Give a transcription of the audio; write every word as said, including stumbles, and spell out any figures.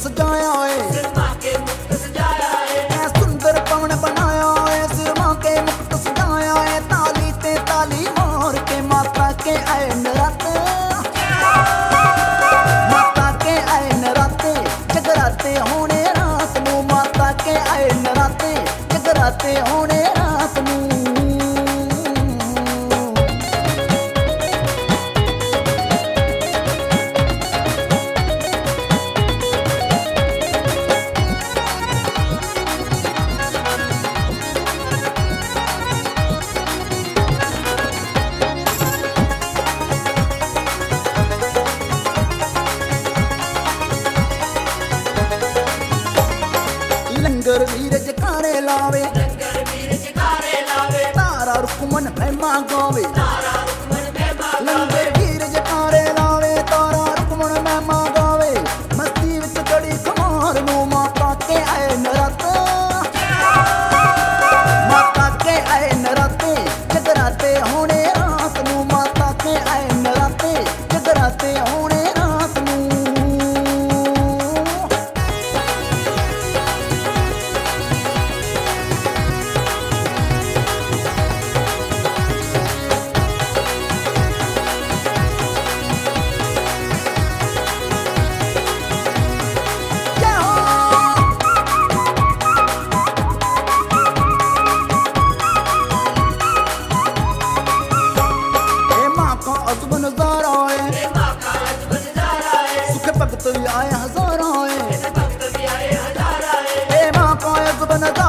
सजाया है, सिर माँ के मुकुट सजाया है, ऐ सुंदर पवन बनाया है, सिर माँ के मुकुट सजाया है। ताली ते ताली मार के माता के आए नराते, माता के आए नराते, जगराते होने रात नू, माता के आए नराते, जगराते होने रात नू। लंगर वीर जकारे लावे, लंगर वीर जयकारे लावे, तारा रुकमन महिमा गावे, तारा रुक्मन महिमा लंगर गावे, वीर जकारे लावे, तारा रुकमन महिमा गावे। मस्ती विच चढ़ी खमार नू, माता के आए नराते, माता के आए नराते, जगराते होने रात नू, माता के आए नराते, जगराते होने रात नू। अजब नजारा है, हे माँ का अजब नजारा है, सुख भक्त भी आए हजारा है, भक्त भी आए हजारा है, हे माँ का अजब नजारा